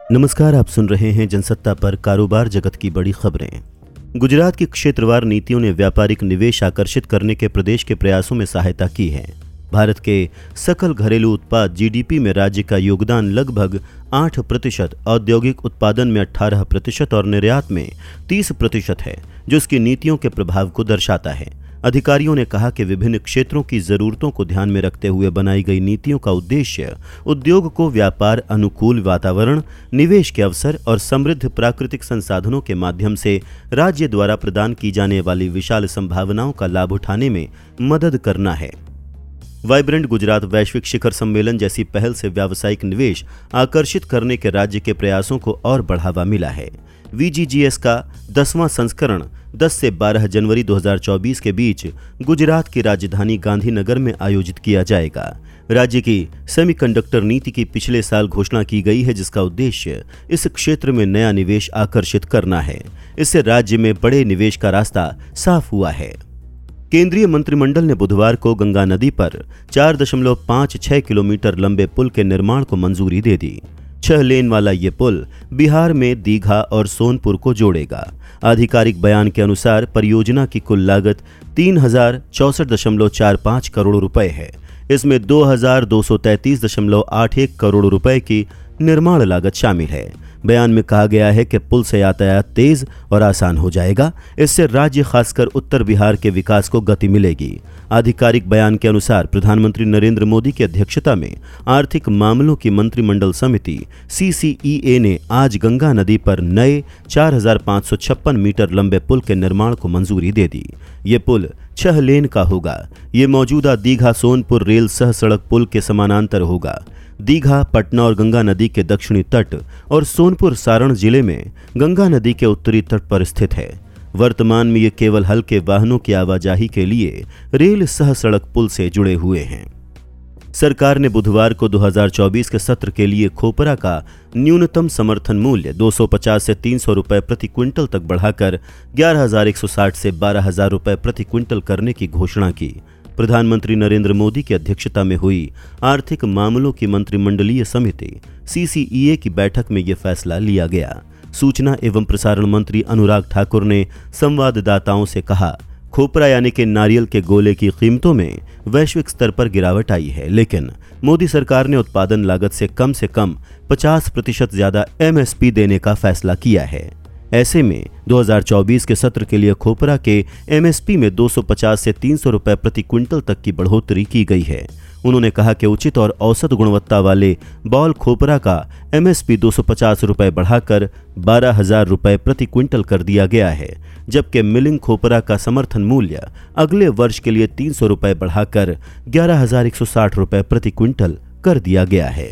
नमस्कार, आप सुन रहे हैं जनसत्ता पर कारोबार जगत की बड़ी खबरें। गुजरात की क्षेत्रवार नीतियों ने व्यापारिक निवेश आकर्षित करने के प्रदेश के प्रयासों में सहायता की है। भारत के सकल घरेलू उत्पाद जीडीपी में राज्य का योगदान लगभग 8%, औद्योगिक उत्पादन में 18% और निर्यात में 30% है, जो इसकी नीतियों के प्रभाव को दर्शाता है। अधिकारियों ने कहा कि विभिन्न क्षेत्रों की जरूरतों को ध्यान में रखते हुए बनाई गई नीतियों का उद्देश्य उद्योग को व्यापार अनुकूल वातावरण, निवेश के अवसर और समृद्ध प्राकृतिक संसाधनों के माध्यम से राज्य द्वारा प्रदान की जाने वाली विशाल संभावनाओं का लाभ उठाने में मदद करना है। वाइब्रेंट गुजरात वैश्विक शिखर सम्मेलन जैसी पहल से व्यावसायिक निवेश आकर्षित करने के राज्य के प्रयासों को और बढ़ावा मिला है। VGGS का 10वां संस्करण 10 से 12 जनवरी 2024 के बीच गुजरात की राजधानी गांधीनगर में आयोजित किया जाएगा। राज्य की सेमीकंडक्टर नीति की पिछले साल घोषणा की गई है, जिसका उद्देश्य इस क्षेत्र में नया निवेश आकर्षित करना है। इससे राज्य में बड़े निवेश का रास्ता साफ हुआ है। केंद्रीय मंत्रिमंडल ने बुधवार को गंगा नदी पर 4.56 किलोमीटर लंबे पुल के निर्माण को मंजूरी दे दी। 6 लेन वाला ये पुल बिहार में दीघा और सोनपुर को जोड़ेगा। आधिकारिक बयान के अनुसार परियोजना की कुल लागत 3064.45 करोड़ रुपए है। इसमें 2233.81 करोड़ रुपए की निर्माण लागत शामिल है। बयान में कहा गया है कि पुल से यातायात तेज और आसान हो जाएगा। इससे राज्य, खासकर उत्तर बिहार के विकास को गति मिलेगी। आधिकारिक बयान के अनुसार प्रधानमंत्री नरेंद्र मोदी की अध्यक्षता में आर्थिक मामलों की मंत्रिमंडल समिति CCEA ने आज गंगा नदी पर नए 4556 मीटर लंबे पुल के निर्माण को मंजूरी दे दी। ये पुल 6 लेन का होगा। ये मौजूदा दीघा सोनपुर रेल सह सड़क पुल के समानांतर होगा। दीघा, पटना और गंगा नदी के दक्षिणी तट और सोनपुर सारण जिले में गंगा नदी के उत्तरी तट पर स्थित है। वर्तमान में ये केवल हल्के वाहनों की आवाजाही के लिए रेल सह सड़क पुल से जुड़े हुए हैं। सरकार ने बुधवार को 2024 के सत्र के लिए खोपरा का न्यूनतम समर्थन मूल्य 250 से 300 रुपए प्रति क्विंटल तक बढ़ाकर 11,160 से 12,000 रुपए प्रति क्विंटल करने की घोषणा की। प्रधानमंत्री नरेंद्र मोदी की अध्यक्षता में हुई आर्थिक मामलों की मंत्रिमंडलीय समिति CCEA की बैठक में यह फैसला लिया गया। सूचना एवं प्रसारण मंत्री अनुराग ठाकुर ने संवाददाताओं से कहा, खोपरा यानी कि नारियल के गोले की कीमतों में वैश्विक स्तर पर गिरावट आई है, लेकिन मोदी सरकार ने उत्पादन लागत से कम 50% ज्यादा MSP देने का फैसला किया है। ऐसे में 2024 के सत्र के लिए खोपरा के MSP में 250 से 300 रुपए प्रति क्विंटल तक की बढ़ोतरी की गई है। उन्होंने कहा कि उचित और औसत गुणवत्ता वाले बॉल खोपरा का MSP 250 रुपए बढ़ाकर 12,000 रुपए प्रति क्विंटल कर दिया गया है, जबकि मिलिंग खोपरा का समर्थन मूल्य अगले वर्ष के लिए 300 रुपए बढ़ाकर 11,160 रुपए प्रति क्विंटल कर दिया गया है।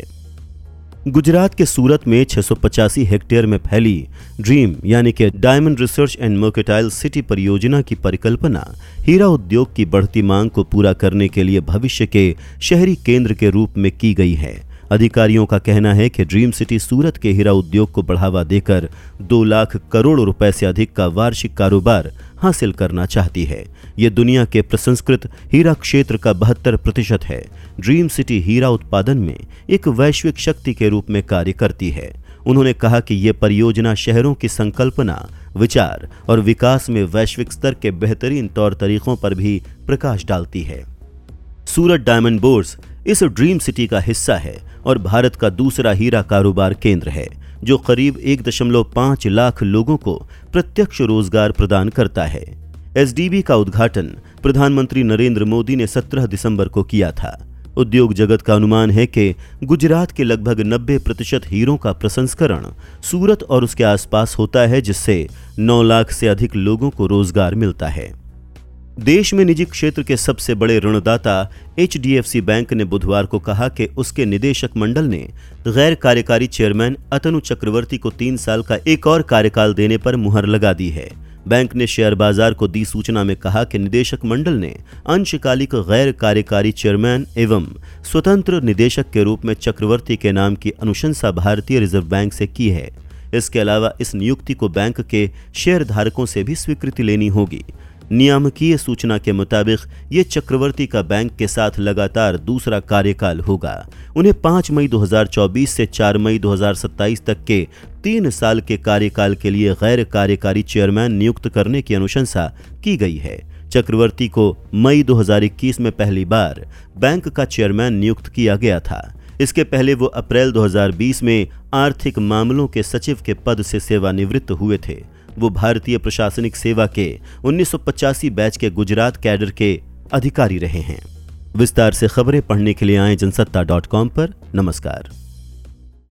गुजरात के सूरत में 685 हेक्टेयर में फैली ड्रीम यानी कि diamond research and mercantile city परियोजना की परिकल्पना हीरा उद्योग की बढ़ती मांग को पूरा करने के लिए भविष्य के शहरी केंद्र के रूप में की गई है। अधिकारियों का कहना है कि ड्रीम सिटी सूरत के हीरा उद्योग को बढ़ावा देकर 2 लाख करोड़ रुपए से अधिक का वार्षिक कारोबार हासिल करना चाहती है। ये दुनिया के प्रसंस्कृत हीरा क्षेत्र का 72% है। ड्रीम सिटी हीरा उत्पादन में एक वैश्विक शक्ति के रूप में कार्य करती है। उन्होंने कहा कि ये परियोजना शहरों की संकल्पना, विचार और विकास में वैश्विक स्तर के बेहतरीन तौर तरीकों पर भी प्रकाश डालती है। सूरत डायमंड बोर्स इस ड्रीम सिटी का हिस्सा है और भारत का दूसरा हीरा कारोबार केंद्र है, जो करीब 1.5 लाख लोगों को प्रत्यक्ष रोजगार प्रदान करता है। SDB का उद्घाटन प्रधानमंत्री नरेंद्र मोदी ने 17 दिसंबर को किया था। उद्योग जगत का अनुमान है कि गुजरात के लगभग 90% हीरों का प्रसंस्करण सूरत और उसके आसपास होता है, जिससे 9 लाख से अधिक लोगों को रोजगार मिलता है। देश में निजी क्षेत्र के सबसे बड़े ऋणदाता HDFC बैंक ने बुधवार को कहा कि उसके निदेशक मंडल ने गैर कार्यकारी चेयरमैन अतनु चक्रवर्ती को 3 साल का एक और कार्यकाल देने पर मुहर लगा दी है। बैंक ने शेयर बाजार को दी सूचना में कहा कि निदेशक मंडल ने अंशकालिक गैर कार्यकारी चेयरमैन एवं स्वतंत्र निदेशक के रूप में चक्रवर्ती के नाम की अनुशंसा भारतीय रिजर्व बैंक से की है। इसके अलावा इस नियुक्ति को बैंक के शेयर धारकों से भी स्वीकृति लेनी होगी। नियामकीय सूचना के मुताबिक ये चक्रवर्ती का बैंक के साथ लगातार दूसरा कार्यकाल होगा। उन्हें 5 मई 2024 से 4 मई 2027 तक के 3 साल के कार्यकाल के लिए गैर कार्यकारी चेयरमैन नियुक्त करने की अनुशंसा की गई है। चक्रवर्ती को मई 2021 में पहली बार बैंक का चेयरमैन नियुक्त किया गया था। इसके पहले वो अप्रैल 2020 में आर्थिक मामलों के सचिव के पद से सेवानिवृत्त हुए थे। वो भारतीय प्रशासनिक सेवा के 1985 बैच के गुजरात कैडर के अधिकारी रहे हैं। विस्तार से खबरें पढ़ने के लिए आए जनसत्ता.com पर। नमस्कार।